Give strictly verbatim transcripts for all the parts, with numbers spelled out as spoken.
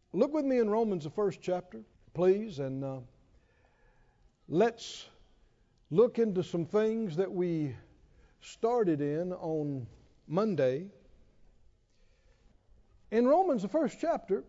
Look with me in Romans, the first chapter, please, and uh, let's look into some things that we started in on Monday. In Romans, the first chapter,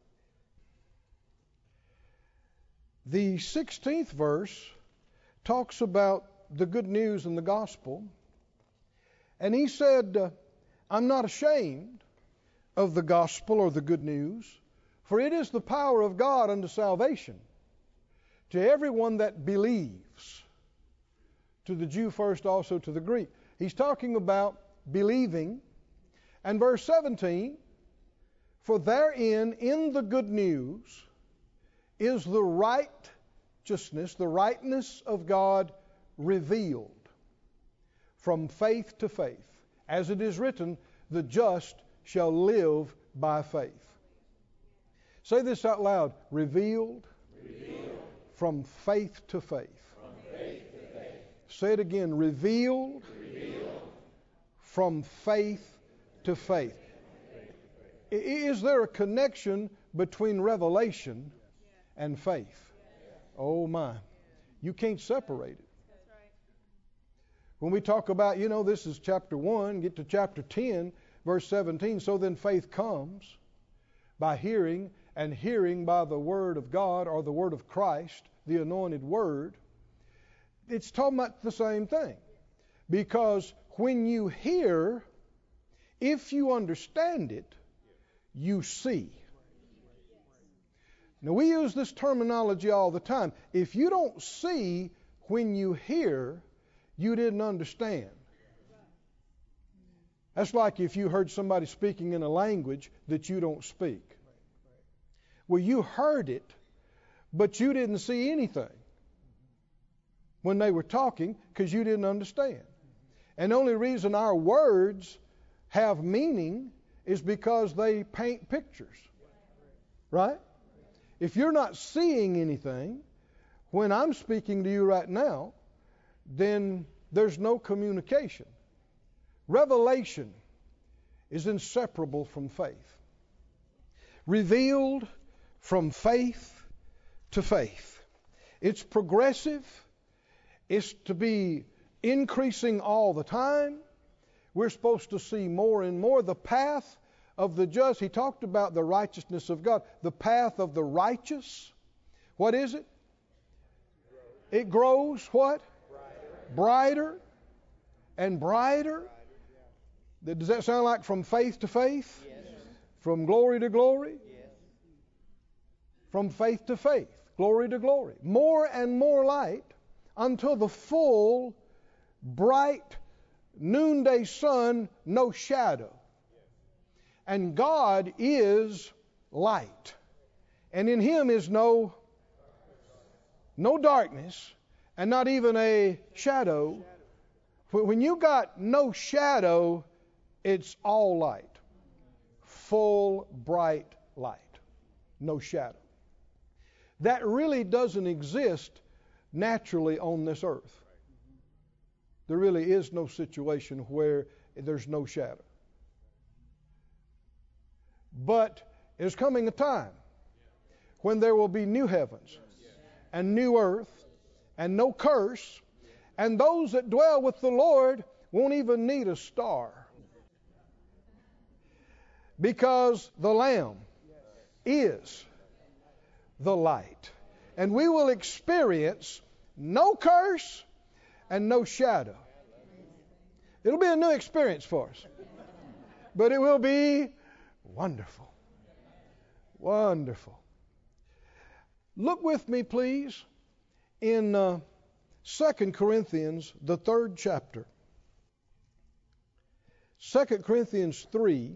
the sixteenth verse talks about the good news and the gospel. And he said, uh, I'm not ashamed of the gospel or the good news, for it is the power of God unto salvation to everyone that believes, to the Jew first, also to the Greek. He's talking about believing. And verse seventeen, for therein, in the good news, is the righteousness, the rightness of God revealed from faith to faith. As it is written, the just shall live by faith. Say this out loud. Revealed, revealed from faith to faith. From faith to faith. Say it again. Revealed, Revealed from faith to faith. I- Is there a connection between revelation and faith? Oh my. You can't separate it. When we talk about, you know, this is chapter one, get to chapter ten, verse seventeen, so then faith comes by hearing, and hearing by the word of God, or the word of Christ, the anointed word. It's talking about the same thing. Because when you hear, if you understand it, you see. Now, we use this terminology all the time. If you don't see when you hear, you didn't understand. That's like if you heard somebody speaking in a language that you don't speak. Well, you heard it, but you didn't see anything when they were talking because you didn't understand. And the only reason our words have meaning is because they paint pictures. Right? If you're not seeing anything when I'm speaking to you right now, then there's no communication. Revelation is inseparable from faith. Revealed from faith to faith. It's progressive. It's to be increasing all the time. We're supposed to see more and more the path of the just. He talked about the righteousness of God. The path of the righteous. What is it? It grows what? Brighter and brighter. Does that sound like from faith to faith? Yes. From glory to glory? Yes. From faith to faith, glory to glory. More and more light until the full, bright noonday sun, no shadow. And God is light. And in Him is no, no darkness. And not even a shadow. When you got no shadow, it's all light. Full, bright light. No shadow. That really doesn't exist naturally on this earth. There really is no situation where there's no shadow. But there's coming a time when there will be new heavens and new earth, and no curse, and those that dwell with the Lord won't even need a star. Because the Lamb is the light. And we will experience no curse and no shadow. It'll be a new experience for us. But it will be wonderful. Wonderful. Look with me, please, in uh, Second Corinthians, the third chapter. Second Corinthians three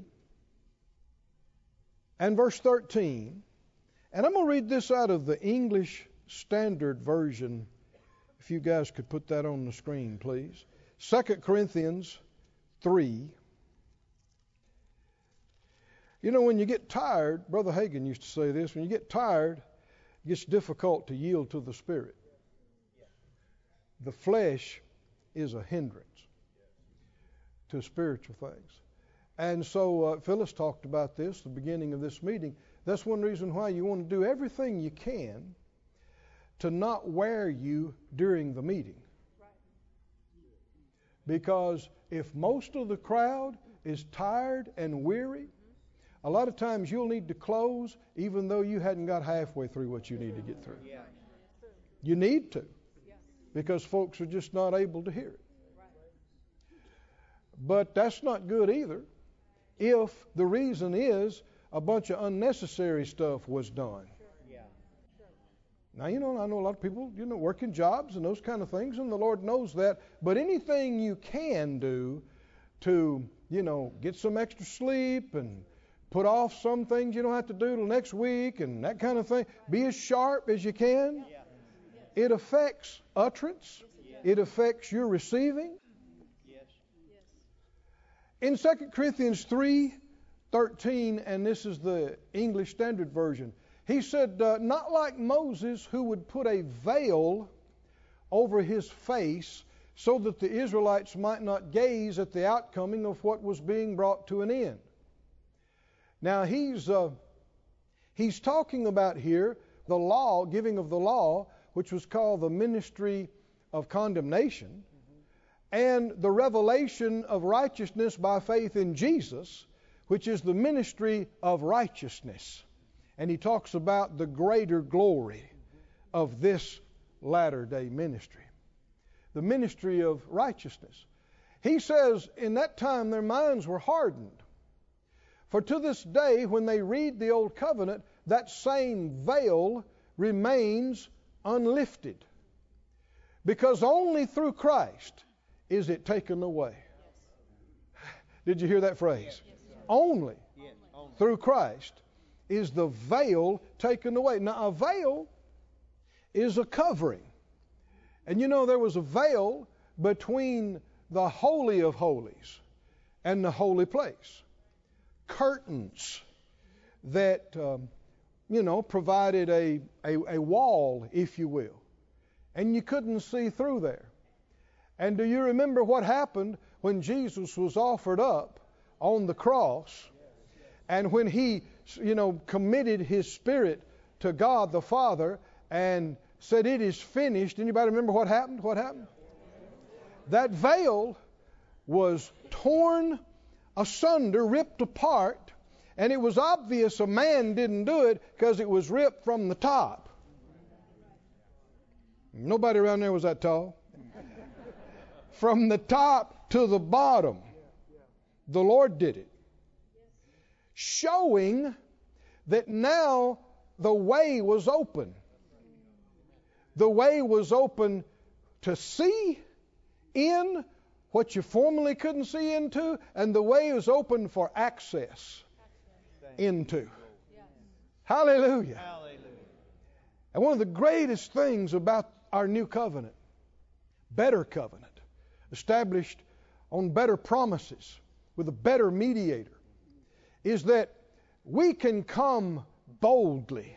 and verse thirteen. And I'm going to read this out of the English Standard Version. If you guys could put that on the screen, please. Second Corinthians three. You know, when you get tired, Brother Hagin used to say this, when you get tired, it gets difficult to yield to the Spirit. The flesh is a hindrance to spiritual things. And so uh, Phyllis talked about this at the beginning of this meeting. That's one reason why you want to do everything you can to not wear you during the meeting. Because if most of the crowd is tired and weary, a lot of times you'll need to close even though you hadn't got halfway through what you need to get through. You need to, because folks are just not able to hear it. But that's not good either if the reason is a bunch of unnecessary stuff was done. Now, you know, I know a lot of people, you know, working jobs and those kind of things, and the Lord knows that. But anything you can do to, you know, get some extra sleep and put off some things you don't have to do till next week and that kind of thing, be as sharp as you can. It affects utterance. It affects your receiving. In Second Corinthians three thirteen, and this is the English Standard Version, he said, uh, not like Moses, who would put a veil over his face so that the Israelites might not gaze at the outcoming of what was being brought to an end. Now, he's uh, he's talking about here the law, giving of the law, which was called the ministry of condemnation, and the revelation of righteousness by faith in Jesus, which is the ministry of righteousness. And he talks about the greater glory of this latter day ministry, the ministry of righteousness. He says in that time their minds were hardened. For to this day, when they read the Old Covenant, that same veil remains unlifted. Because only through Christ is it taken away. Did you hear that phrase? Only through Christ is the veil taken away. Now, a veil is a covering. And you know, there was a veil between the Holy of Holies and the holy place. Curtains that, um, you know, provided a, a, a wall, if you will. And you couldn't see through there. And do you remember what happened when Jesus was offered up on the cross? And when he, you know, committed his spirit to God the Father and said, "It is finished." Anybody remember what happened? What happened? That veil was torn asunder, ripped apart, and it was obvious a man didn't do it because it was ripped from the top. Nobody around there was that tall. From the top to the bottom, the Lord did it. Showing that now the way was open. The way was open to see in what you formerly couldn't see into, and the way was open for access into. Hallelujah. Hallelujah. And one of the greatest things about our new covenant, better covenant, established on better promises with a better mediator, is that we can come boldly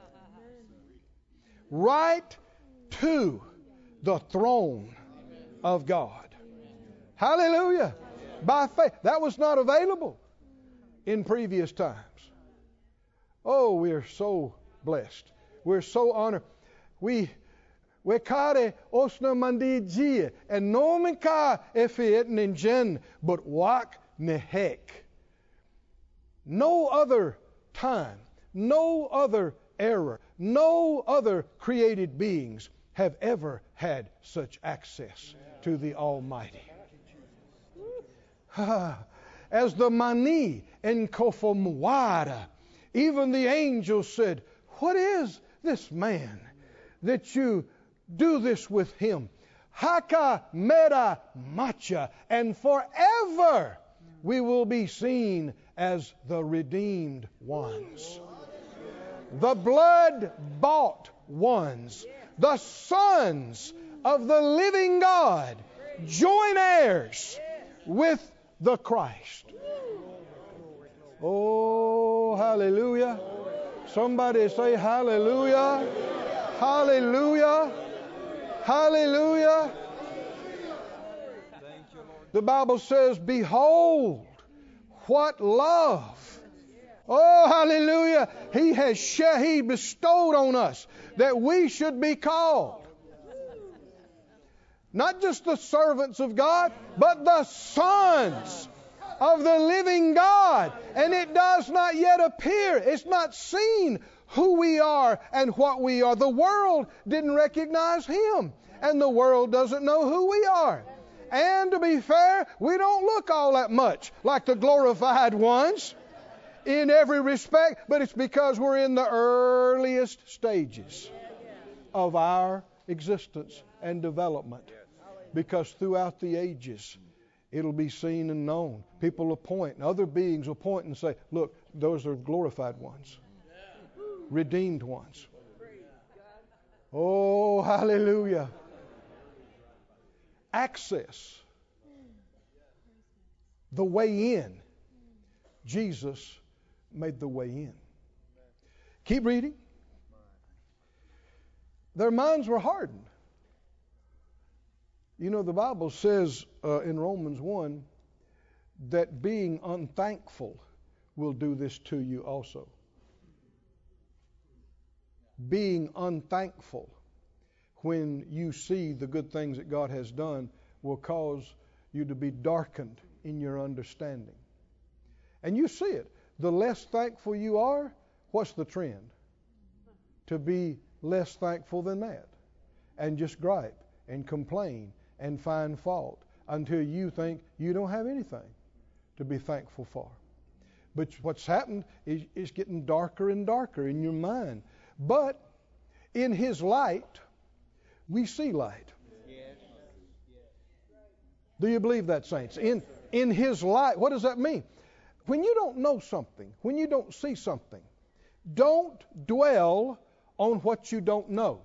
right to the throne of God. Hallelujah. By faith. That was not available in previous times. Oh, we are so blessed. We're so honored. We we kare osna mandi gia and no men ka efiet ningen but wak nehek. No other time, no other era, no other created beings have ever had such access to the Almighty. As the mani and kofomwara, even the angels said, "What is this man that you do this with him? Haka mera macha, and forever we will be seen as the redeemed ones, the blood-bought ones, the sons of the living God, joint heirs with the Christ." Oh, hallelujah. Somebody say hallelujah. Hallelujah. Hallelujah. The Bible says, "Behold, what love Oh, hallelujah. He has sh- He bestowed on us that we should be called. Not just the servants of God, but the sons of the living God. And it does not yet appear. It's not seen who we are and what we are. The world didn't recognize Him, and the world doesn't know who we are. And to be fair, we don't look all that much like the glorified ones in every respect, but it's because we're in the earliest stages of our existence and development. Because throughout the ages, it'll be seen and known. People will point, and other beings will point and say, look, those are glorified ones, redeemed ones. Oh, hallelujah. Access, the way in. Jesus made the way in. Keep reading. Their minds were hardened. You know, the Bible says uh, in Romans one that being unthankful will do this to you also. Being unthankful when you see the good things that God has done will cause you to be darkened in your understanding. And you see it. The less thankful you are, what's the trend? To be less thankful than that. And just gripe and complain and find fault until you think you don't have anything to be thankful for. But what's happened is it's getting darker and darker in your mind. But in His light, we see light. Do you believe that, saints? In, in His light, what does that mean? When you don't know something, when you don't see something, don't dwell on what you don't know.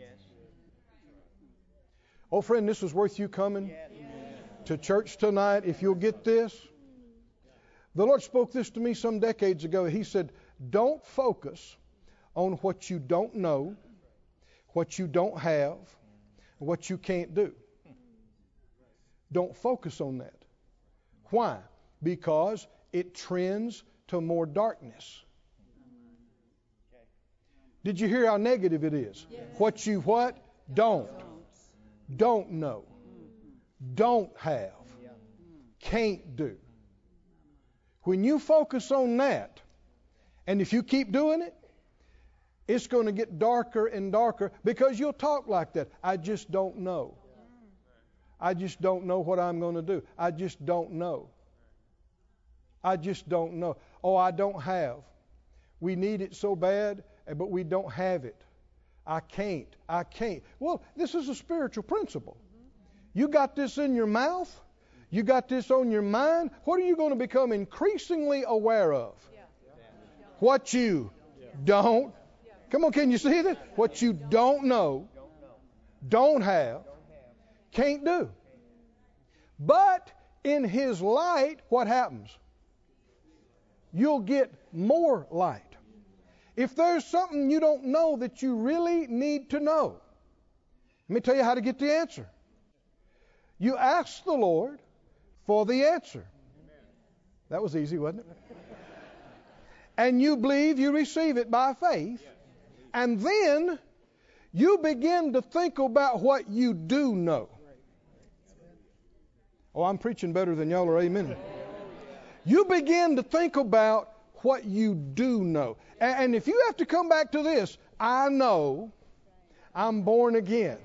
Oh, friend, this is worth you coming to church tonight if you'll get this. The Lord spoke this to me some decades ago. He said, don't focus on what you don't know, what you don't have, what you can't do. Don't focus on that. Why? Because it trends to more darkness. Did you hear how negative it is? Yes. What you what? Don't. Don't know. Don't have. Can't do. When you focus on that, and if you keep doing it, it's going to get darker and darker because you'll talk like that. I just don't know. I just don't know what I'm going to do. I just don't know. I just don't know. Oh, I don't have. We need it so bad, but we don't have it. I can't. I can't. Well, this is a spiritual principle. You got this in your mouth. You got this on your mind. What are you going to become increasingly aware of? What you don't. Come on, can you see this? What you don't know, don't have, can't do. But in His light, what happens? You'll get more light. If there's something you don't know that you really need to know, let me tell you how to get the answer. You ask the Lord for the answer. That was easy, wasn't it? And you believe you receive it by faith. And then you begin to think about what you do know. Oh, I'm preaching better than y'all are, amen. You begin to think about what you do know. And if you have to come back to this, I know I'm born again.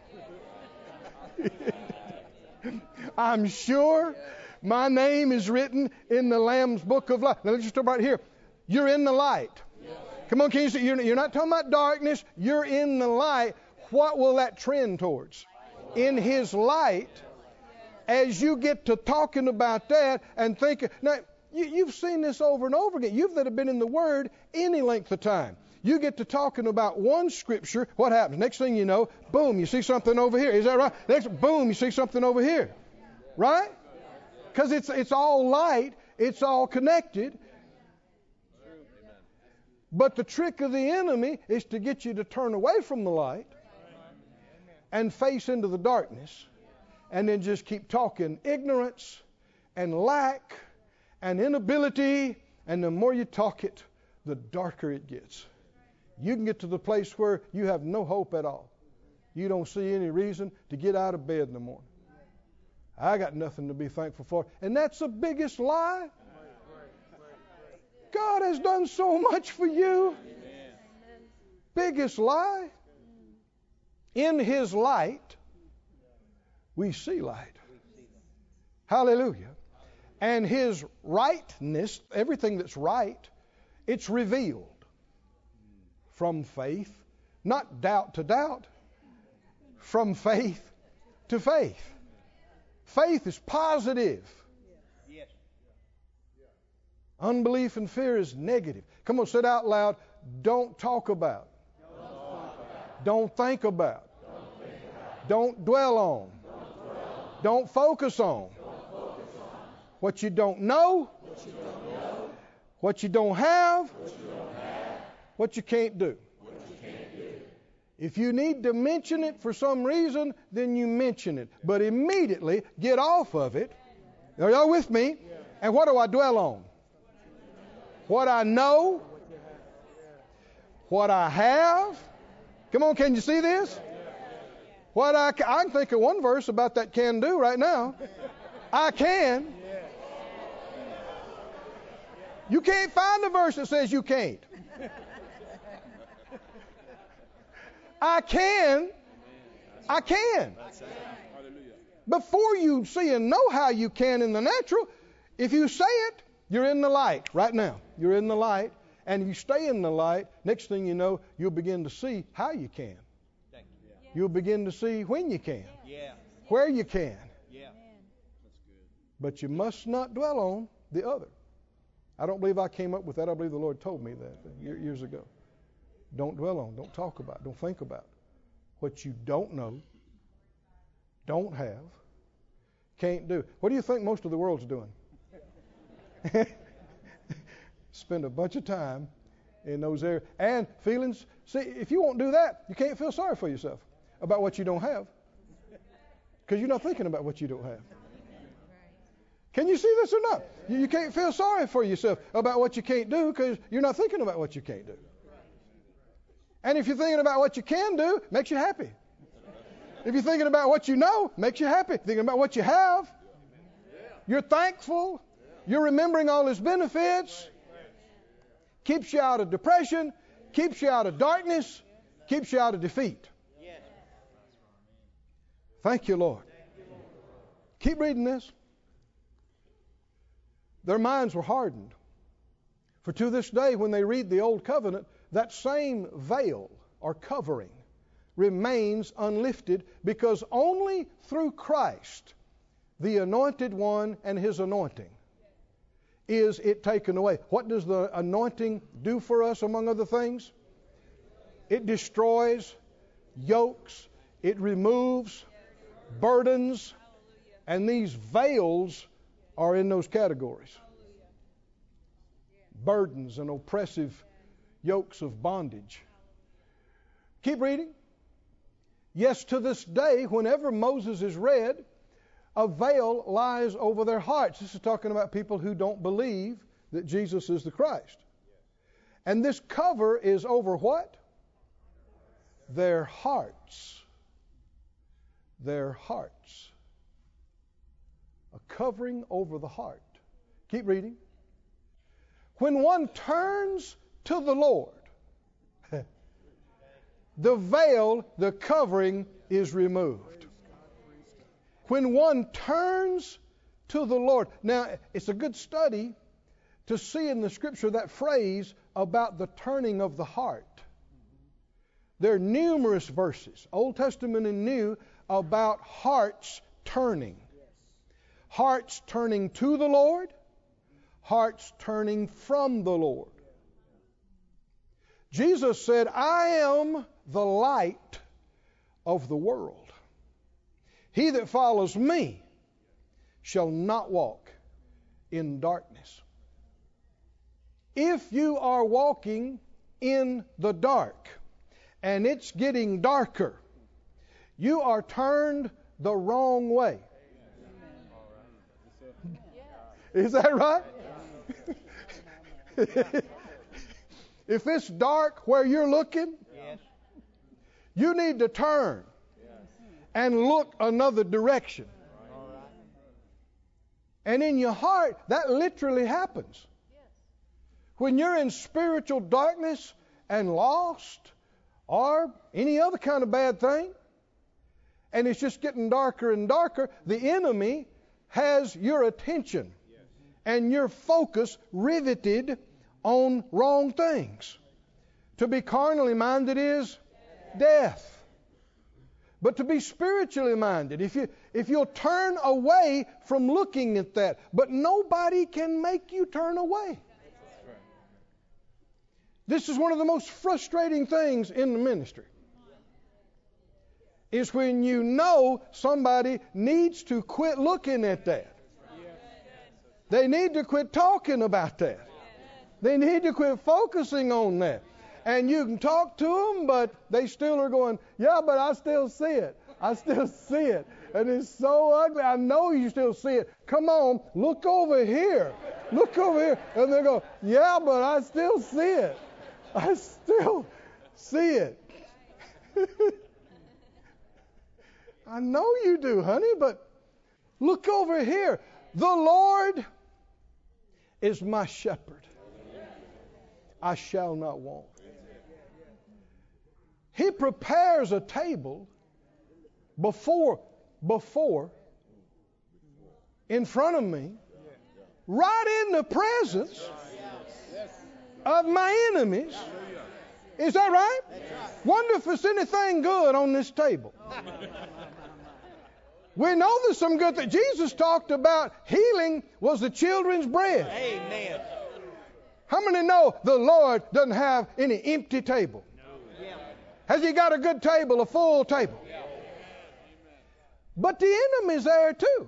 I'm sure my name is written in the Lamb's book of life. Now let's just start right here. You're in the light. Come on, can you see? You're not talking about darkness. You're in the light. What will that trend towards? In His light, as you get to talking about that and thinking, now, You, you've seen this over and over again. You've that have been in the Word any length of time. You get to talking about one scripture, what happens? Next thing you know, boom, you see something over here. Is that right? Next, boom, you see something over here. Right? Because it's it's all light. It's all connected. But the trick of the enemy is to get you to turn away from the light and face into the darkness and then just keep talking ignorance and lack and inability, and the more you talk it, the darker it gets. You can get to the place where you have no hope at all. You don't see any reason to get out of bed in the morning. I got nothing to be thankful for. And that's the biggest lie. God has done so much for you. Biggest lie. In His light, we see light. Hallelujah. And His rightness, everything that's right, it's revealed from faith, not doubt to doubt, from faith to faith. Faith is positive. Unbelief and fear is negative. Come on, say it out loud. Don't talk about. Don't, talk about. Don't think about. Don't, think about. Don't dwell on. Don't, dwell on. Don't focus on. Don't focus on. What you don't know. What you don't know. What you don't have. What you don't have. What you can't do. What you can't do. If you need to mention it for some reason, then you mention it. But immediately get off of it. Are y'all with me? And what do I dwell on? What I know, what I have. Come on, can you see this? What I can, I can think of one verse about that can do right now. I can. You can't find a verse that says you can't. I can. I can. Before you see and know how you can in the natural, if you say it, you're in the light right now. You're in the light. And if you stay in the light, next thing you know, you'll begin to see how you can. You'll begin to see when you can. Yeah. Where you can. Yeah. That's good. But you must not dwell on the other. I don't believe I came up with that. I believe the Lord told me that years ago. Don't dwell on, don't talk about, don't think about what you don't know, don't have, can't do. What do you think most of the world's doing? Spend a bunch of time in those areas. And feelings, see, if you won't do that, you can't feel sorry for yourself about what you don't have. Because you're not thinking about what you don't have. Can you see this or not? You, you can't feel sorry for yourself about what you can't do because you're not thinking about what you can't do. And if you're thinking about what you can do, it makes you happy. If you're thinking about what you know, it makes you happy. Thinking about what you have, you're thankful. You're remembering all His benefits. Keeps you out of depression. Keeps you out of darkness. Keeps you out of defeat. Thank you, Lord. Keep reading this. Their minds were hardened. For to this day, when they read the Old Covenant, that same veil or covering remains unlifted because only through Christ, the Anointed One and His anointing, is it taken away. What does the anointing do for us, among other things? It destroys yokes. It removes burdens. And these veils are in those categories. Burdens and oppressive yokes of bondage. Keep reading. Yes, to this day, whenever Moses is read, a veil lies over their hearts. This is talking about people who don't believe that Jesus is the Christ. And this cover is over what? Their hearts. Their hearts. A covering over the heart. Keep reading. When one turns to the Lord, the veil, the covering is removed. When one turns to the Lord. Now, it's a good study to see in the Scripture that phrase about the turning of the heart. There are numerous verses, Old Testament and New, about hearts turning. Hearts turning to the Lord, hearts turning from the Lord. Jesus said, I am the light of the world. He that follows me shall not walk in darkness. If you are walking in the dark and it's getting darker, you are turned the wrong way. Is that right? If it's dark where you're looking, Yes. you need to turn and look another direction. All right. And in your heart, that literally happens. When you're in spiritual darkness and lost, or any other kind of bad thing, and it's just getting darker and darker, the enemy has your attention and your focus riveted on wrong things. To be carnally minded is death. But to be spiritually minded, if you if you'll turn away from looking at that, but nobody can make you turn away. This is one of the most frustrating things in the ministry. Is when you know somebody needs to quit looking at that. They need to quit talking about that. They need to quit focusing on that. And you can talk to them, but they still are going, yeah, but I still see it. I still see it. And it's so ugly. I know you still see it. Come on, look over here. Look over here. And they go, yeah, but I still see it. I still see it. I know you do, honey, but look over here. The Lord is my shepherd. I shall not want. He prepares a table before, before, in front of me, right in the presence of my enemies. Is that right? Wonder if there's anything good on this table. We know there's some good things. Jesus talked about healing was the children's bread. Amen. How many know the Lord doesn't have any empty table? Has He got a good table, a full table? But the enemy's there too.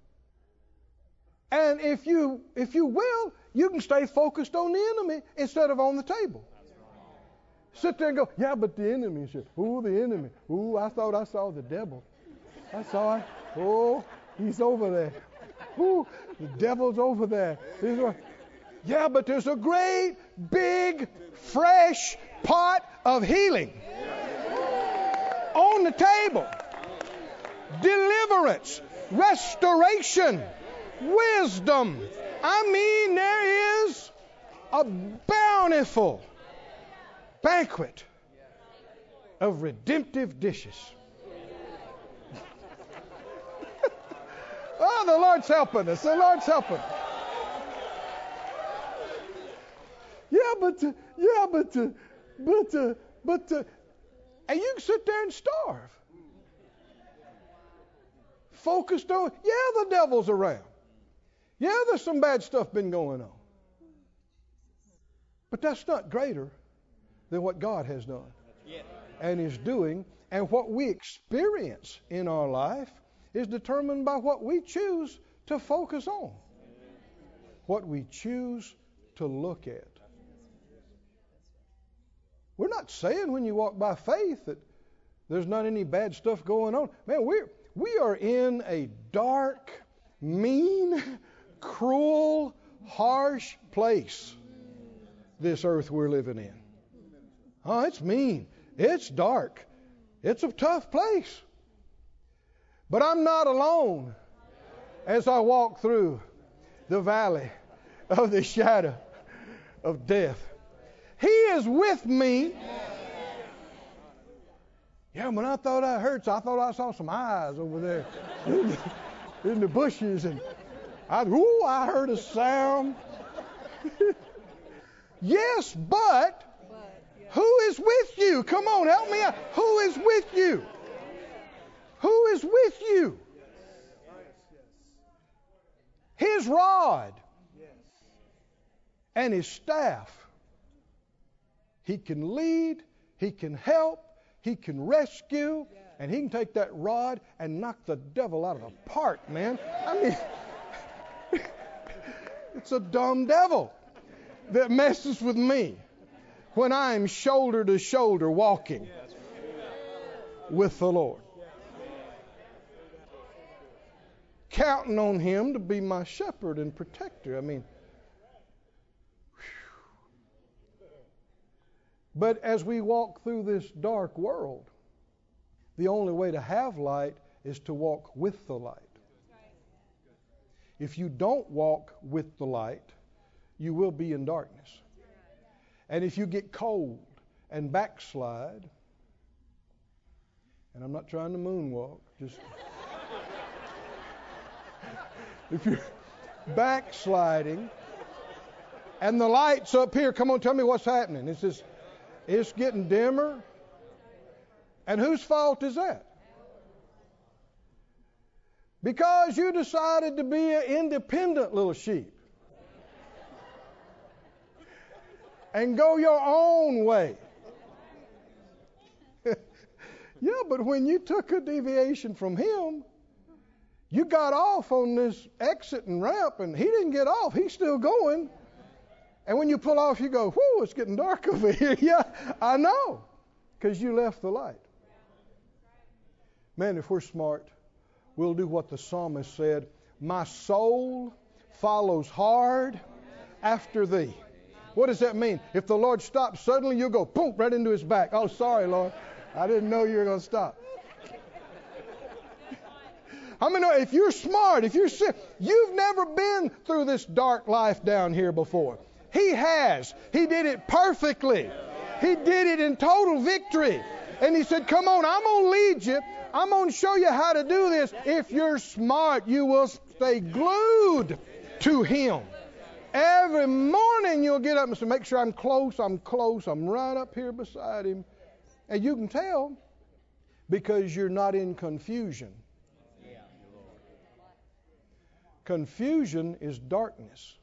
And if you if you will, you can stay focused on the enemy instead of on the table. Sit there and go, yeah, but the enemy's here. Ooh, the enemy. Ooh, I thought I saw the devil. I saw him. Oh, he's over there. Ooh, the devil's over there. He's over. Yeah, but there's a great, big, fresh pot of healing on the table. Deliverance, restoration, wisdom. I mean, there is a bountiful banquet of redemptive dishes. Oh, the Lord's helping us. The Lord's helping. Yeah, but, uh, yeah, but, uh, but, uh, but, uh, and you can sit there and starve. Focused on, yeah, the devil's around. Yeah, there's some bad stuff been going on. But that's not greater than what God has done and is doing. And what we experience in our life is determined by what we choose to focus on, what we choose to look at. We're not saying when you walk by faith that there's not any bad stuff going on. Man, we're, we are in a dark, mean, cruel, harsh place, this earth we're living in. Oh, it's mean. It's dark. It's a tough place. But I'm not alone as I walk through the valley of the shadow of death. He is with me. Yeah, when I thought I heard, so I thought I saw some eyes over there in the, in the bushes, and I, ooh, I heard a sound. Yes, but who is with you? Come on, help me out. Who is with you? Who is with you? His rod and His staff. He can lead, He can help, He can rescue, and He can take that rod and knock the devil out of the park, man. I mean, it's a dumb devil that messes with me when I am shoulder to shoulder walking with the Lord. Counting on Him to be my shepherd and protector. I mean, whew. But as we walk through this dark world, the only way to have light is to walk with the light. If you don't walk with the light, you will be in darkness. And if you get cold and backslide, and I'm not trying to moonwalk, just if you're backsliding and the light's up here, come on, tell me what's happening. It's just, it's getting dimmer. And whose fault is that? Because you decided to be an independent little sheep and go your own way. Yeah, but when you took a deviation from him, you got off on this exit and ramp, and he didn't get off. He's still going. And when you pull off, you go, whoo, it's getting dark over here. Yeah, I know, because you left the light. Man, if we're smart, we'll do what the psalmist said, my soul follows hard after thee. What does that mean? If the Lord stops suddenly, you'll go, boom, right into his back. Oh, sorry, Lord. I didn't know you were going to stop. How many know if you're smart, if you're sick, you've never been through this dark life down here before. He has. He did it perfectly. He did it in total victory. And he said, come on, I'm going to lead you. I'm going to show you how to do this. If you're smart, you will stay glued to him. Every morning you'll get up and say, make sure I'm close, I'm close, I'm right up here beside him. And you can tell because you're not in confusion. Confusion is darkness.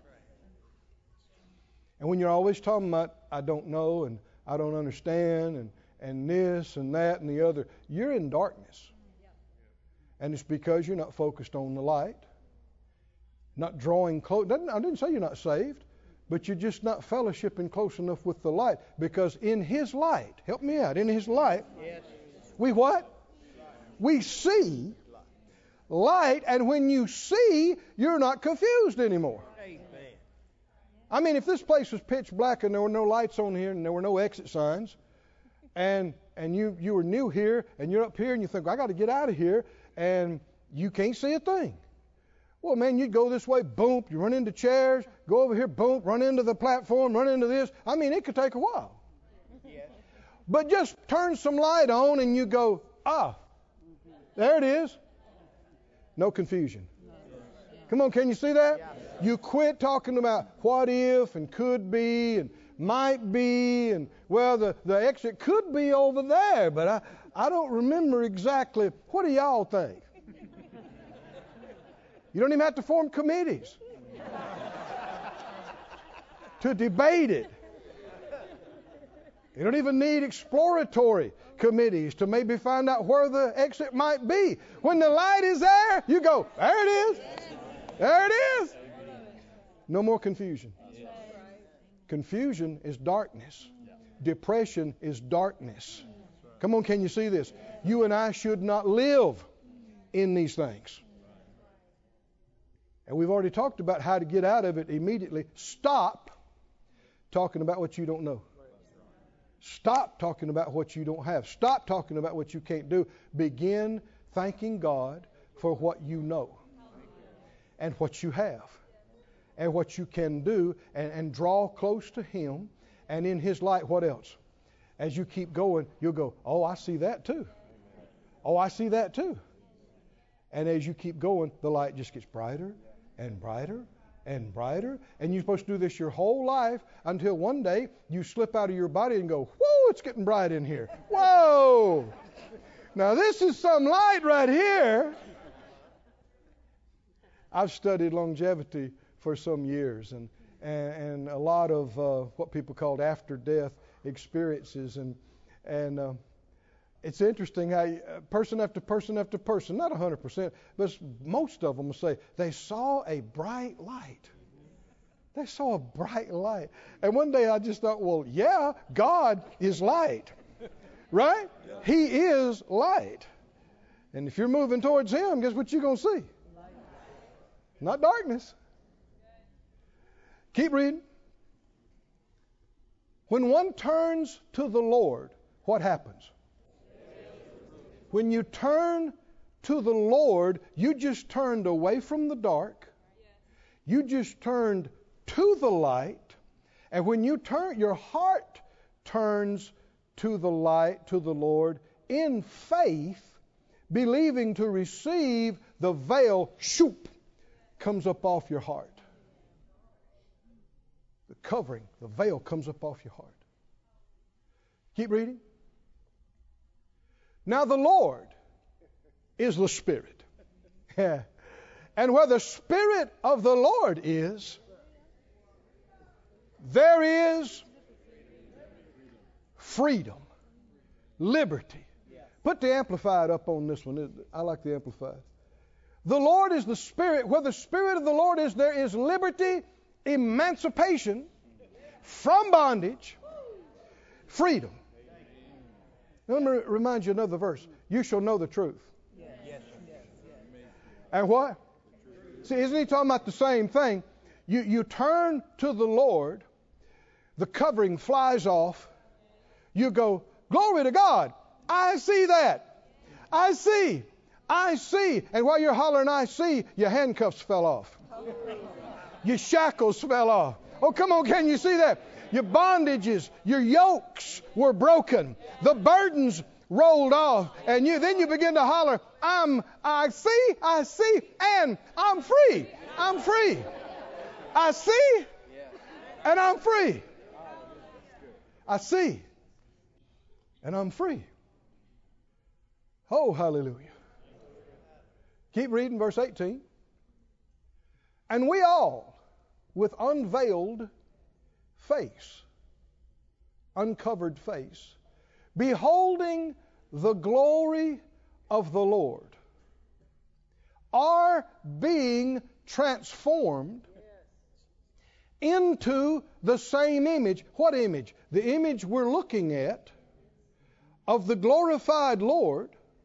And when you're always talking about, I don't know, and I don't understand, and, and this and that and the other, you're in darkness. And it's because you're not focused on the light, not drawing close. I didn't say you're not saved, but you're just not fellowshipping close enough with the light. Because in his light, help me out, in his light, yes. we what? We see light, and when you see, you're not confused anymore. I mean, if this place was pitch black and there were no lights on here and there were no exit signs, and and you, you were new here and you're up here and you think, I got to get out of here, and you can't see a thing. Well, man, you'd go this way, boom, you run into chairs, go over here, boom, run into the platform, run into this. I mean, it could take a while. Yes. But just turn some light on and you go, ah, there it is. No confusion. Come on, can you see that? Yeah. You quit talking about what if and could be and might be, and well, the, the exit could be over there, but I, I don't remember exactly. What do y'all think? You don't even have to form committees to debate it. You don't even need exploratory committees to maybe find out where the exit might be. When the light is there, you go, there it is. There it is. No more confusion. Confusion is darkness. Depression is darkness. Come on, can you see this? You and I should not live in these things. And we've already talked about how to get out of it immediately. Stop talking about what you don't know. Stop talking about what you don't have. Stop talking about what you can't do. Begin thanking God for what you know and what you have and what you can do, and, and draw close to him. And in his light, what else? As you keep going, you'll go, oh, I see that too. Oh, I see that too. And as you keep going, the light just gets brighter and brighter and brighter. And you're supposed to do this your whole life until one day you slip out of your body and go, whoa, it's getting bright in here. Whoa. Now this is some light right here. I've studied longevity for some years, and and, and a lot of uh, what people called after-death experiences. And and uh, it's interesting how you, uh, person after person after person, not one hundred percent, but most of them will say they saw a bright light. They saw a bright light. And one day I just thought, well, yeah, God is light, right? He is light. And if you're moving towards him, guess what you're going to see? Not darkness. Keep reading. When one turns to the Lord, what happens? When you turn to the Lord, you just turned away from the dark. You just turned to the light. And when you turn, your heart turns to the light, to the Lord, in faith, believing to receive, the veil, shoop, comes up off your heart. The covering, the veil comes up off your heart. Keep reading. Now the Lord is the Spirit. And where the Spirit of the Lord is, there is freedom, liberty. Put the Amplified up on this one. I like the Amplified. The Lord is the Spirit. Where the Spirit of the Lord is, there is liberty, emancipation from bondage, freedom. Let me remind you another verse. You shall know the truth. And what? See, isn't he talking about the same thing? You, you turn to the Lord, the covering flies off. You go, glory to God. I see that. I see. I see. And while you're hollering, I see, your handcuffs fell off. Your shackles fell off. Oh, come on, can you see that? Your bondages, your yokes were broken. The burdens rolled off. And you then you begin to holler, I'm, I see, I see, and I'm free. I'm free. I see, and I'm free. I see, and I'm free. Oh, hallelujah. Keep reading verse eighteen. And we all, with unveiled face, uncovered face, beholding the glory of the Lord, are being transformed into the same image. What image? The image we're looking at of the glorified Lord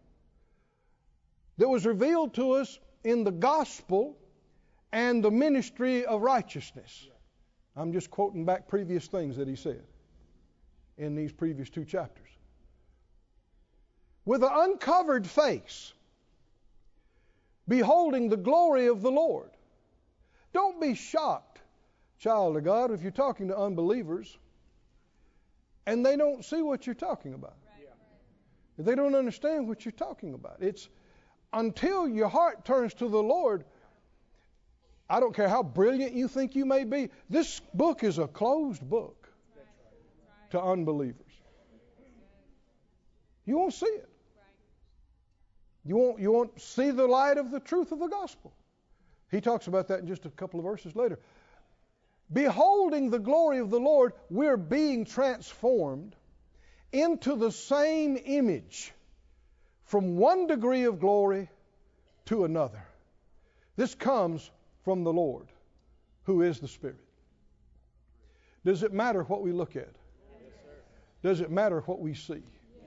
that was revealed to us in the gospel and the ministry of righteousness. I'm just quoting back previous things that he said in these previous two chapters. With an uncovered face, beholding the glory of the Lord. Don't be shocked, child of God, if you're talking to unbelievers and they don't see what you're talking about. Right. They don't understand what you're talking about. It's until your heart turns to the Lord. I don't care how brilliant you think you may be. This book is a closed book to unbelievers. You won't see it. You won't, you won't see the light of the truth of the gospel. He talks about that in just a couple of verses later. Beholding the glory of the Lord, we're being transformed into the same image from one degree of glory to another. This comes from the Lord, who is the Spirit. Does it matter what we look at? Does it matter what we see?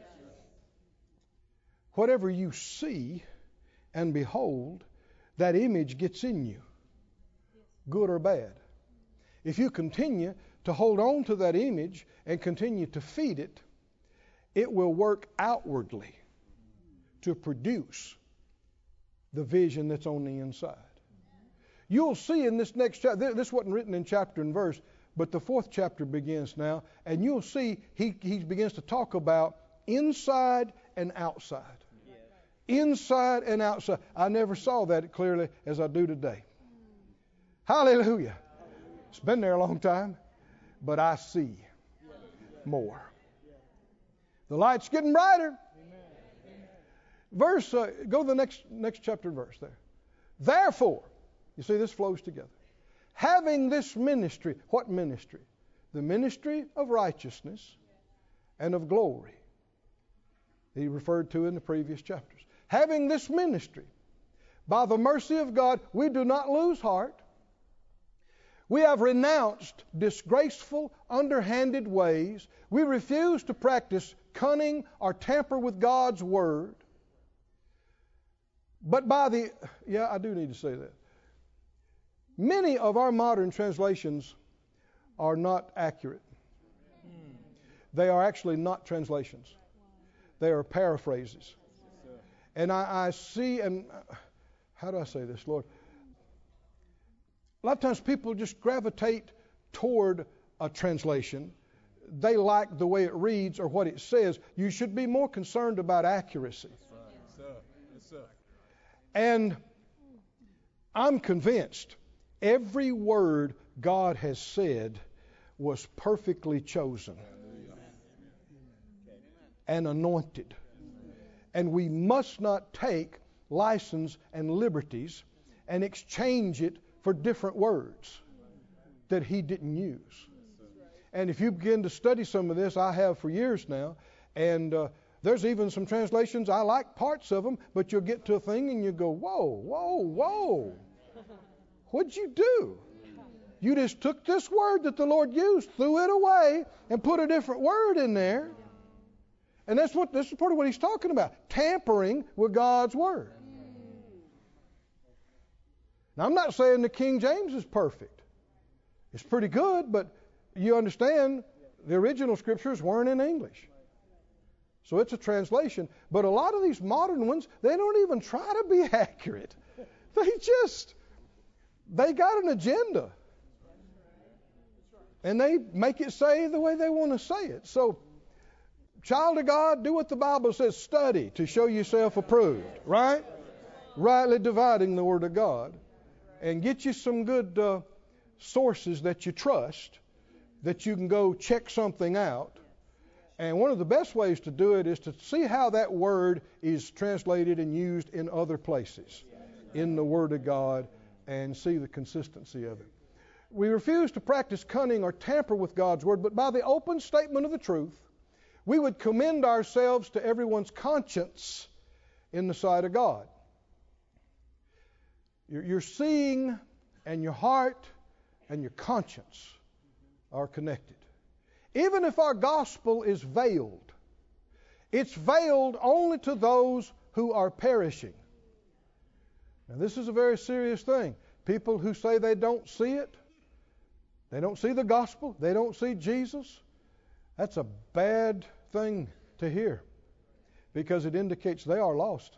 Whatever you see and behold, that image gets in you, good or bad. If you continue to hold on to that image and continue to feed it, it will work outwardly to produce the vision that's on the inside. You'll see in this next chapter, this wasn't written in chapter and verse, but the fourth chapter begins now, and you'll see he, he begins to talk about inside and outside. Inside and outside. I never saw that clearly as I do today. Hallelujah. It's been there a long time, but I see more. The light's getting brighter. Verse, uh, go to the next next chapter verse there. Therefore, you see this flows together. Having this ministry, what ministry? The ministry of righteousness and of glory. He referred to in the previous chapters. Having this ministry, by the mercy of God, we do not lose heart. We have renounced disgraceful, underhanded ways. We refuse to practice cunning or tamper with God's word. But by the, yeah, I do need to say that. Many of our modern translations are not accurate. They are actually not translations. They are paraphrases. And I, I see, and how do I say this, Lord? A lot of times people just gravitate toward a translation. They like the way it reads or what it says. You should be more concerned about accuracy. Yes, sir. Yes, sir. And I'm convinced every word God has said was perfectly chosen and anointed. And we must not take license and liberties and exchange it for different words that He didn't use. And if you begin to study some of this, I have for years now, and uh, there's even some translations, I like parts of them, but you'll get to a thing and you go, whoa, whoa, whoa. What'd you do? You just took this word that the Lord used, threw it away, and put a different word in there. And that's what this is part of what He's talking about, tampering with God's word. Now, I'm not saying the King James is perfect. It's pretty good, but you understand the original scriptures weren't in English. So it's a translation. But a lot of these modern ones, they don't even try to be accurate. They just, they got an agenda. And they make it say the way they want to say it. So, child of God, do what the Bible says. Study to show yourself approved. Right? Rightly dividing the Word of God. And get you some good uh, sources that you trust, that you can go check something out. And one of the best ways to do it is to see how that word is translated and used in other places in the Word of God and see the consistency of it. We refuse to practice cunning or tamper with God's Word, but by the open statement of the truth, we would commend ourselves to everyone's conscience in the sight of God. Your seeing and your heart and your conscience are connected. Even if our gospel is veiled, it's veiled only to those who are perishing. Now, this is a very serious thing. People who say they don't see it, they don't see the gospel, they don't see Jesus, that's a bad thing to hear because it indicates they are lost.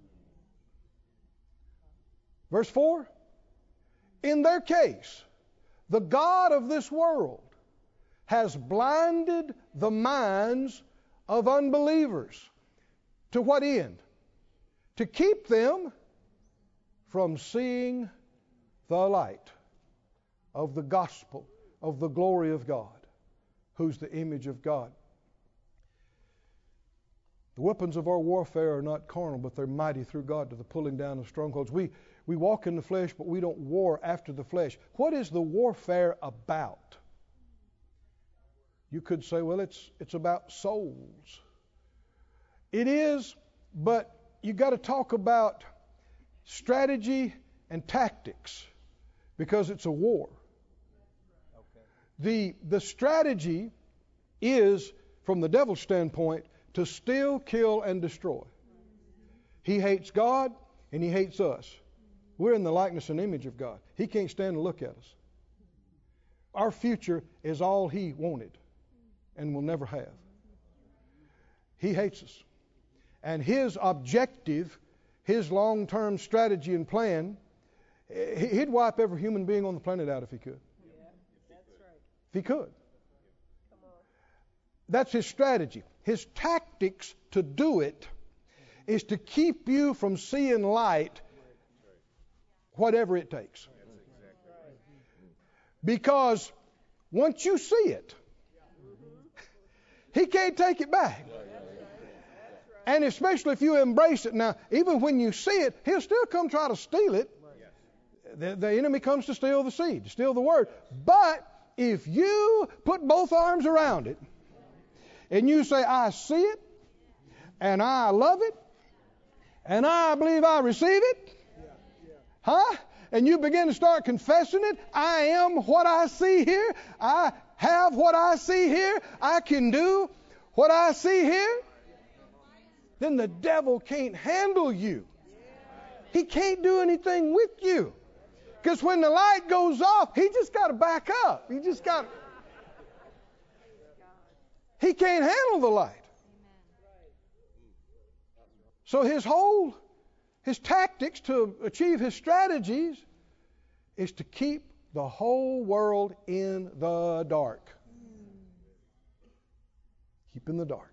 Verse four, in their case, the God of this world has blinded the minds of unbelievers. To what end? To keep them from seeing the light of the gospel of the glory of God, who's the image of God. The weapons of our warfare are not carnal, but they're mighty through God to the pulling down of strongholds. We we walk in the flesh, but we don't war after the flesh. What is the warfare about? You could say, well, it's it's about souls. It is, but you got to talk about strategy and tactics because it's a war. Okay. The the strategy is, from the devil's standpoint, to steal, kill, and destroy. He hates God and he hates us. We're in the likeness and image of God. He can't stand to look at us. Our future is all He wanted and will never have. He hates us. And His objective, His long-term strategy and plan, He'd wipe every human being on the planet out if He could. Yeah, that's right. If He could. Come on. That's His strategy. His tactics to do it is to keep you from seeing light, whatever it takes. Because once you see it, He can't take it back. And especially if you embrace it. Now, even when you see it, He'll still come try to steal it. The, the enemy comes to steal the seed, to steal the word. But if you put both arms around it, and you say, I see it, and I love it, and I believe I receive it, huh? And you begin to start confessing it, I am what I see here, I have what I see here, I can do what I see here, then the devil can't handle you. He can't do anything with you. Because when the light goes off, he just got to back up. He just got to. He can't handle the light. So his whole, his tactics to achieve his strategies is to keep the whole world in the dark. Keep in the dark.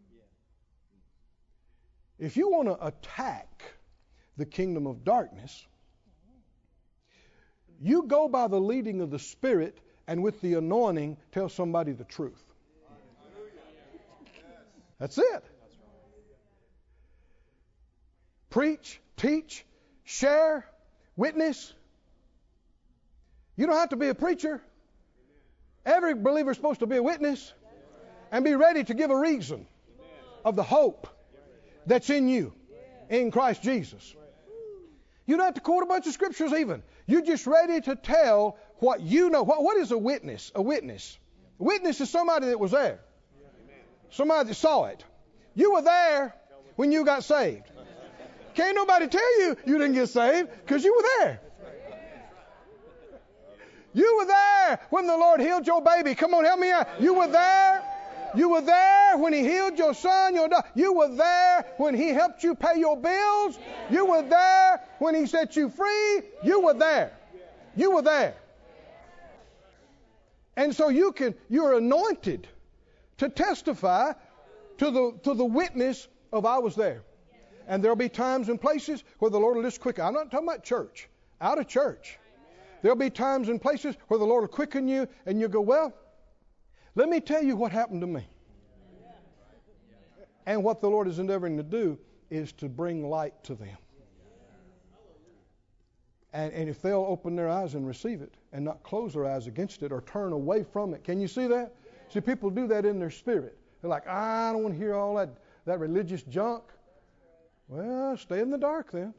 If you want to attack the kingdom of darkness, you go by the leading of the Spirit and with the anointing tell somebody the truth. That's it. Preach, teach, share, witness. You don't have to be a preacher. Every believer is supposed to be a witness and be ready to give a reason of the hope that's in you in Christ Jesus. You don't have to quote a bunch of scriptures even. You're just ready to tell what you know. What, what is a witness? A witness. A witness is somebody that was there. Somebody that saw it. You were there when you got saved. Can't nobody tell you you didn't get saved because you were there. You were there when the Lord healed your baby. Come on, help me out. You were there. You were there when He healed your son, your daughter. You were there when He helped you pay your bills. You were there when He set you free. You were there. You were there. And so you can, you're anointed to testify to the to the witness of I was there. And there'll be times and places where the Lord will just quicken. I'm not talking about church. Out of church. There'll be times and places where the Lord will quicken you and you go, well, let me tell you what happened to me. And what the Lord is endeavoring to do is to bring light to them. And, and if they'll open their eyes and receive it and not close their eyes against it or turn away from it. Can you see that? See, people do that in their spirit. They're like, I don't want to hear all that, that religious junk. Well, stay in the dark then.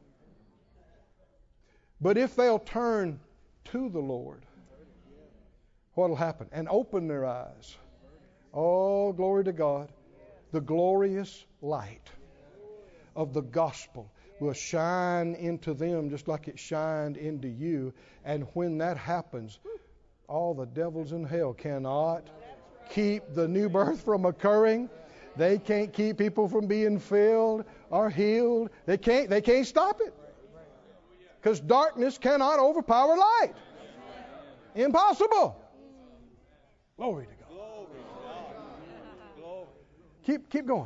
But if they'll turn to the Lord, what will happen? And open their eyes. Oh, glory to God. The glorious light of the gospel will shine into them just like it shined into you. And when that happens, all the devils in hell cannot keep the new birth from occurring. They can't keep people from being filled or healed. They can't, they can't stop it. Because darkness cannot overpower light. Impossible. Glory to God. Keep, keep going.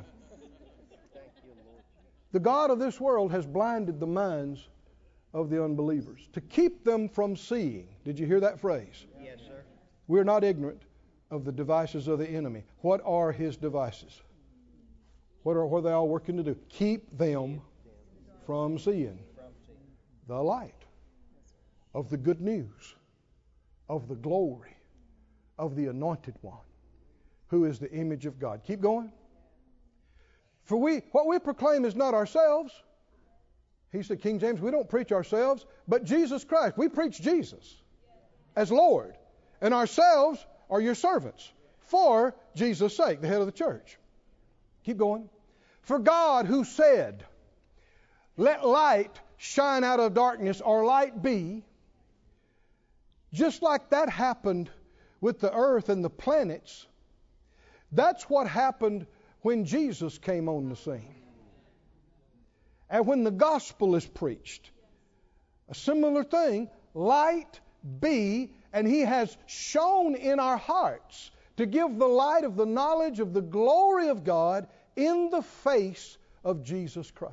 The God of this world has blinded the minds of the unbelievers to keep them from seeing. Did you hear that phrase? Yes, sir. We're not ignorant of the devices of the enemy. What are his devices? What are, what are they all working to do? Keep them from seeing the light of the good news, of the glory of the anointed one, who is the image of God. Keep going. For we, what we proclaim is not ourselves. He said, King James, we don't preach ourselves, but Jesus Christ. We preach Jesus as Lord. And ourselves are your servants for Jesus' sake, the head of the church. Keep going. For God who said, let light shine out of darkness, or light be, just like that happened with the earth and the planets, that's what happened when Jesus came on the scene. And when the gospel is preached, a similar thing, light be, and He has shone in our hearts to give the light of the knowledge of the glory of God in the face of Jesus Christ.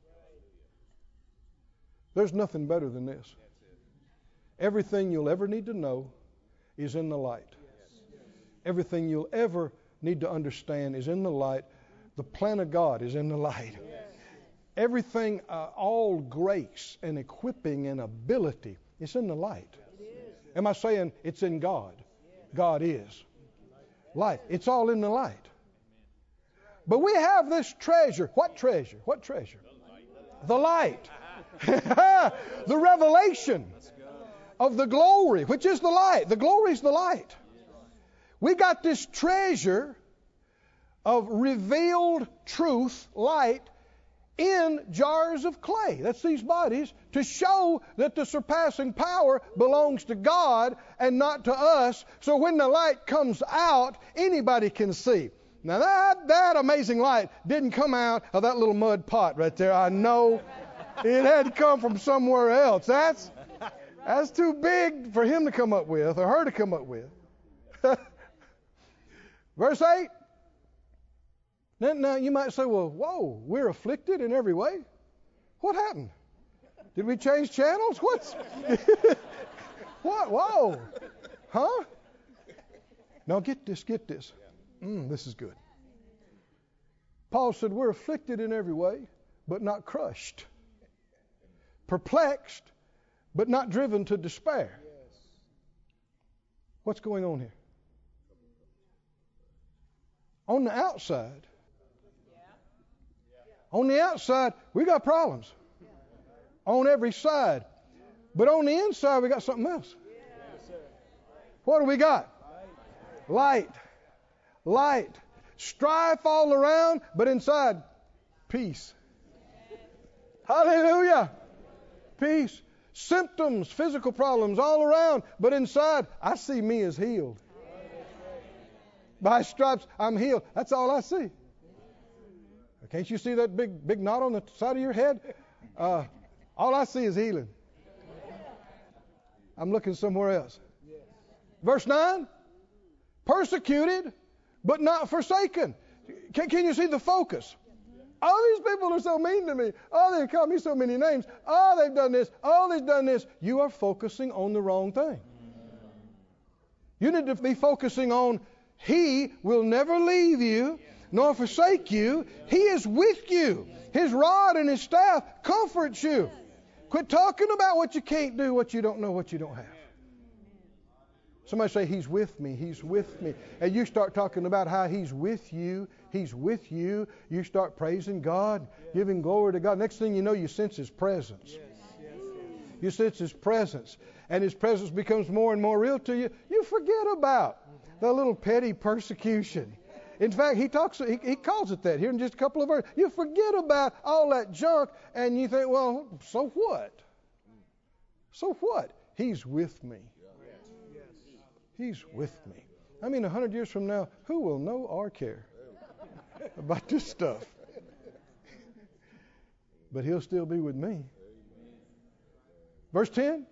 There's nothing better than this. Everything you'll ever need to know is in the light. Everything you'll ever need to understand is in the light. The plan of God is in the light. Everything, uh, all grace and equipping and ability is in the light. Am I saying it's in God? God is. Light. It's all in the light. But we have this treasure. What treasure? What treasure? The light. The revelation of the glory, which is the light. The glory is the light. We got this treasure of revealed truth, light, in jars of clay. That's these bodies, to show that the surpassing power belongs to God and not to us. So when the light comes out, anybody can see. Now that, that amazing light didn't come out of that little mud pot right there. I know it had to come from somewhere else. That's, that's too big for him to come up with or her to come up with. Verse eight. Now, now you might say, well, whoa, we're afflicted in every way. What happened? Did we change channels? What's what? Whoa. Huh? Now get this, get this. Mm, this is good. Paul said, we're afflicted in every way, but not crushed. Perplexed, but not driven to despair. What's going on here? On the outside, on the outside, we got problems. On every side. But on the inside, we got something else. What do we got? Light. Light. Strife all around, but inside, peace. Hallelujah. Peace. Symptoms, physical problems all around, but inside, I see me as healed. By stripes, I'm healed. That's all I see. Can't you see that big big knot on the side of your head? Uh, all I see is healing. I'm looking somewhere else. Verse nine. Persecuted, but not forsaken. Can, can you see the focus? All these people are so mean to me. Oh, they call me so many names. Oh, they've done this. Oh, they've done this. You are focusing on the wrong thing. You need to be focusing on He will never leave you nor forsake you. He is with you. His rod and His staff comforts you. Quit talking about what you can't do, what you don't know, what you don't have. Somebody say, He's with me, He's with me. And you start talking about how He's with you, He's with you. You start praising God, giving glory to God. Next thing you know, you sense His presence. You sense His presence. And His presence becomes more and more real to you. You forget about the little petty persecution. In fact, he talks. He, he calls it that here in just a couple of verses. You forget about all that junk, and you think, well, so what? So what? He's with me. He's with me. I mean, a hundred years from now, who will know or care about this stuff? But He'll still be with me. Verse ten.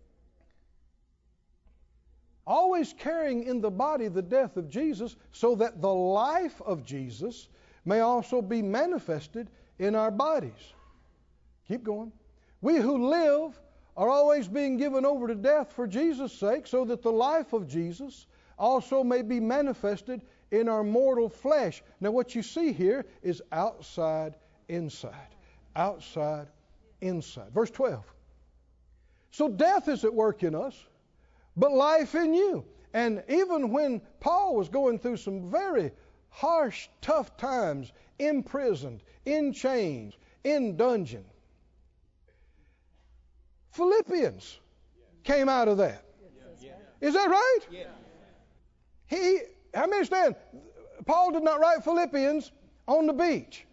Always carrying in the body the death of Jesus, so that the life of Jesus may also be manifested in our bodies. Keep going. We who live are always being given over to death for Jesus' sake, so that the life of Jesus also may be manifested in our mortal flesh. Now what you see here is outside, inside. Outside, inside. Verse twelve. So death is at work in us, but life in you. And even when Paul was going through some very harsh, tough times, imprisoned, in chains, in dungeon, Philippians came out of that. Is that right? He, I understand, Paul did not write Philippians on the beach.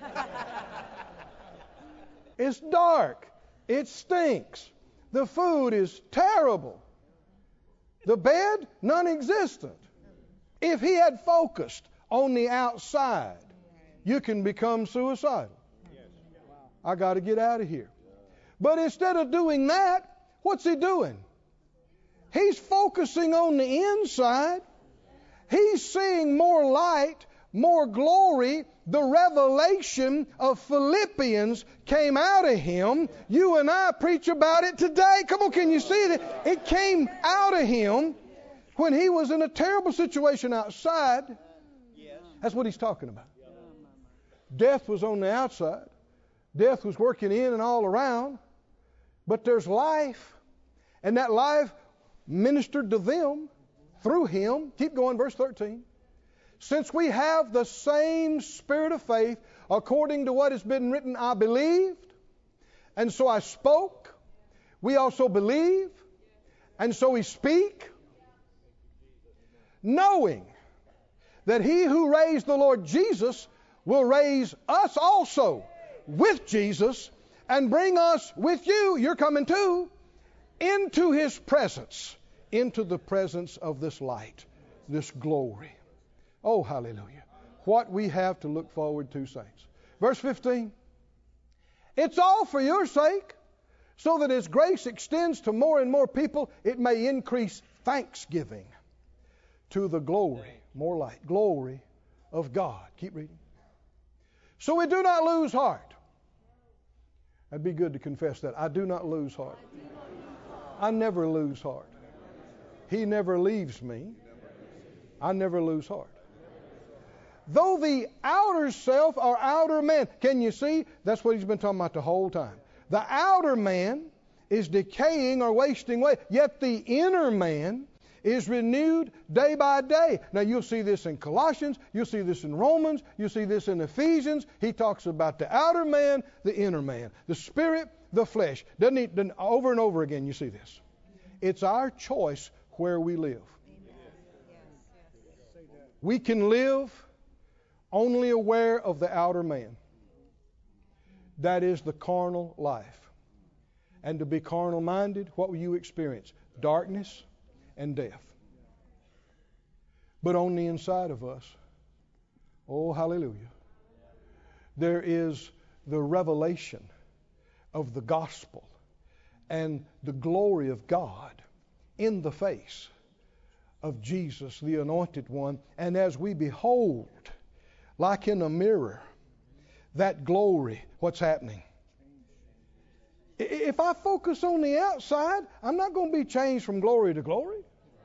It's dark. It stinks. The food is terrible. The bed, non-existent. If he had focused on the outside, you can become suicidal. I got to get out of here. But instead of doing that, what's he doing? He's focusing on the inside. He's seeing more light, more glory. The revelation of Philippians came out of him. You and I preach about it today. Come on, can you see it? It came out of him when he was in a terrible situation outside. That's what he's talking about. Death was on the outside. Death was working in and all around. But there's life. And that life ministered to them through him. Keep going, verse thirteen. Since we have the same spirit of faith, according to what has been written, I believed, and so I spoke. We also believe, and so we speak, knowing that He who raised the Lord Jesus will raise us also with Jesus and bring us with you, you're coming too, into His presence, into the presence of this light, this glory. Oh, hallelujah. what we have to look forward to, saints. Verse fifteen. It's all for your sake, so that as grace extends to more and more people, it may increase thanksgiving to the glory, more like glory of God. Keep reading. So we do not lose heart. That'd be good to confess that. I do not lose heart. I never lose heart. He never leaves me. I never lose heart. Though the outer self or outer man, can you see? That's what he's been talking about the whole time. The outer man is decaying or wasting away, yet the inner man is renewed day by day. Now you'll see this in Colossians, you'll see this in Romans, you'll see this in Ephesians. He talks about the outer man, the inner man, the spirit, the flesh. Doesn't he? Doesn't, over and over again you see this. It's our choice where we live. We can live only aware of the outer man. That is the carnal life. And to be carnal minded, what will you experience? Darkness and death. But on the inside of us, oh hallelujah, there is the revelation of the gospel and the glory of God in the face of Jesus, the Anointed One. And as we behold, like in a mirror, that glory, what's happening? If I focus on the outside, I'm not going to be changed from glory to glory.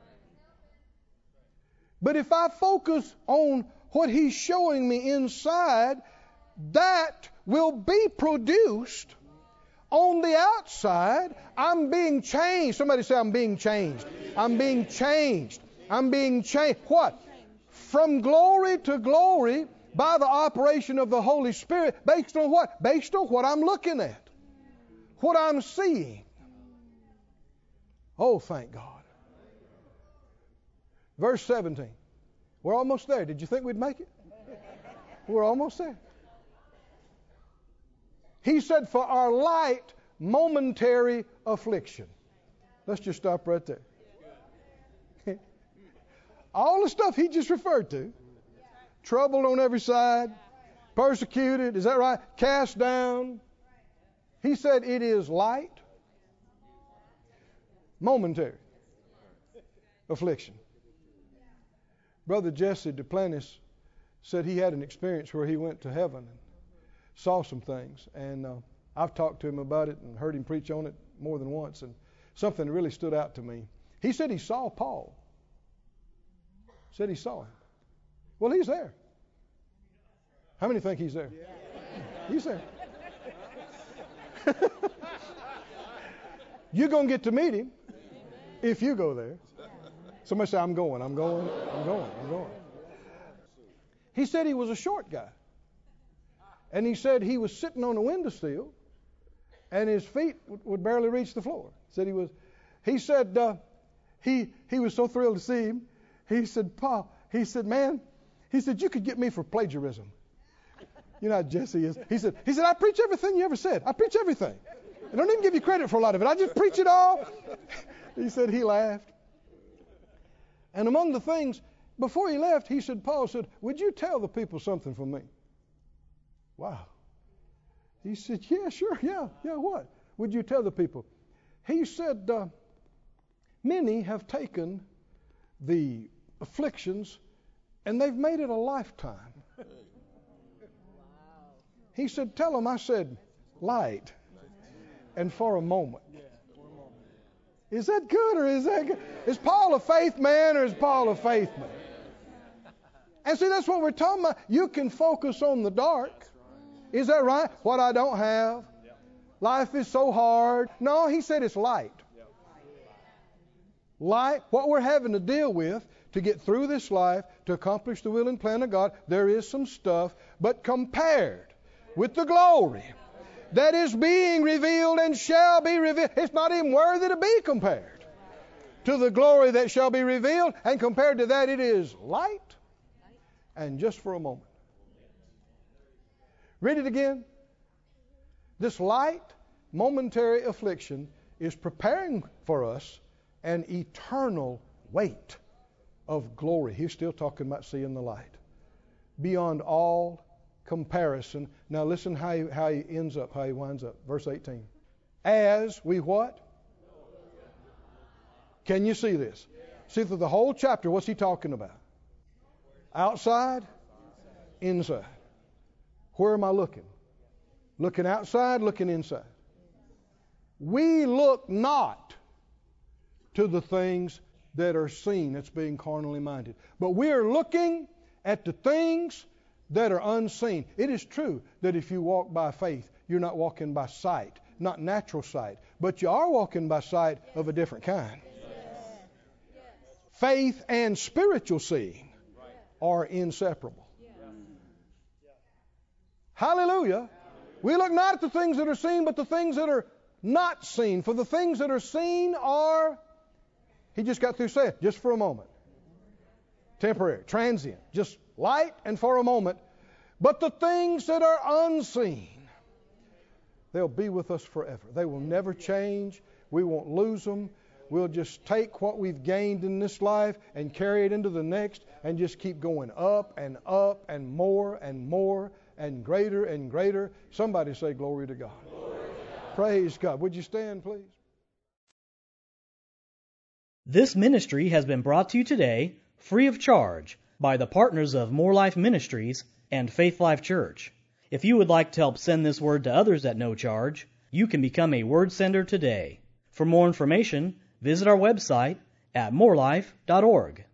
But if I focus on what He's showing me inside, that will be produced on the outside. I'm being changed. Somebody say, I'm being changed. I'm being changed. I'm being changed. What? From glory to glory by the operation of the Holy Spirit. Based on what? Based on what I'm looking at. What I'm seeing. Oh, thank God. Verse seventeen. We're almost there. Did you think we'd make it? We're almost there. He said, for our light, momentary affliction. Let's just stop right there. All the stuff he just referred to. Troubled on every side. Persecuted. Is that right? Cast down. He said it is light, momentary affliction. Brother Jesse Duplantis said he had an experience where he went to heaven and saw some things. And uh, I've talked to him about it and heard him preach on it more than once. And something really stood out to me. He said he saw Paul. Said he saw him. Well, he's there. How many think he's there? He's there. You're going to get to meet him if you go there. Somebody say, I'm going, I'm going, I'm going, I'm going. He said he was a short guy. And he said he was sitting on a windowsill and his feet would barely reach the floor. Said he was. He said uh, he he was so thrilled to see him. He said, Paul, he said, man, he said, you could get me for plagiarism. You know how Jesse is. He said, he said, I preach everything you ever said. I preach everything. I don't even give you credit for a lot of it. I just preach it all. He said he laughed. And among the things, before he left, he said, Paul said, would you tell the people something from me? Wow. He said, yeah, sure, yeah, yeah, what? Would you tell the people? He said, uh, many have taken the afflictions and they've made it a lifetime. He said, tell them I said light and for a moment. Is that good or is that good? Is Paul a faith man or is Paul a faith man? And see, that's what we're talking about. You can focus on the dark. Is that right? What I don't have. Life is so hard. No, he said it's light. Light, what we're having to deal with to get through this life, to accomplish the will and plan of God, there is some stuff, but compared with the glory that is being revealed and shall be revealed, it's not even worthy to be compared to the glory that shall be revealed, and compared to that it is light and just for a moment. Read it again. This light, momentary affliction is preparing for us an eternal weight of glory. He's still talking about seeing the light. beyond all comparison. Now listen how he, how he ends up, how he winds up. Verse eighteen. As we what? Can you see this? See through the whole chapter, what's he talking about? Outside, inside. Where am I looking? Looking outside, looking inside. We look not to the things that are seen, that's being carnally minded. But we are looking at the things that are unseen. It is true that if you walk by faith, you're not walking by sight, not natural sight, but you are walking by sight of a different kind. Faith and spiritual seeing are inseparable. Hallelujah. We look not at the things that are seen, but the things that are not seen. For the things that are seen are, he just got through saying, just for a moment. Temporary, transient, just light and for a moment. But the things that are unseen, they'll be with us forever. They will never change. We won't lose them. We'll just take what we've gained in this life and carry it into the next and just keep going up and up and more and more and greater and greater. Somebody say glory to God. Glory to God. Praise God. Would you stand, please? This ministry has been brought to you today free of charge by the partners of More Life Ministries and Faith Life Church. If you would like to help send this word to others at no charge, you can become a word sender today. For more information, visit our website at more life dot org.